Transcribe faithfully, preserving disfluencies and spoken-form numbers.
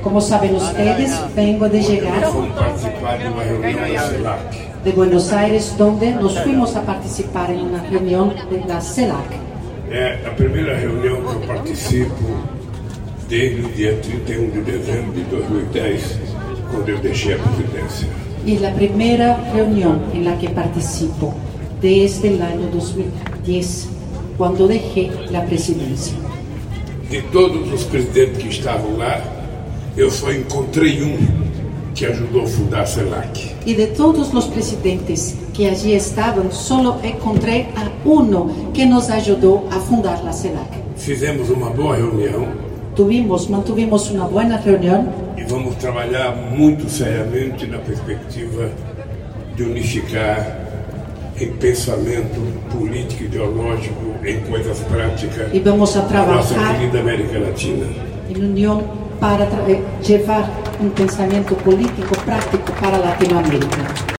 Como saben ustedes, vengo de llegar Fomos participar de uma reunião da CELAC. de Buenos Aires, donde nos fuimos a participar en una reunión de la CELAC. É a primeira reunião que eu participo desde o dia trinta e um de dezembro de dois mil e dez, quando eu deixei a presidência. Y la primera reunión en la que participo desde el año dos mil diez, cuando dejé la presidencia. De todos os presidentes que estavam lá, eu só encontrei um que ajudou a fundar a CELAC. Y de todos los presidentes que allí estaban, solo encontré a uno que nos ayudó a fundar la CELAC. Fizemos uma boa reunião Tuvimos, mantuvimos una buena reunión e vamos trabalhar muito seriamente na perspectiva de unificar em pensamento político e ideológico, em coisas práticas, y vamos a a nossa trabajar querida América Latina. en unión para tra- eh, llevar un pensamiento político práctico para Latinoamérica.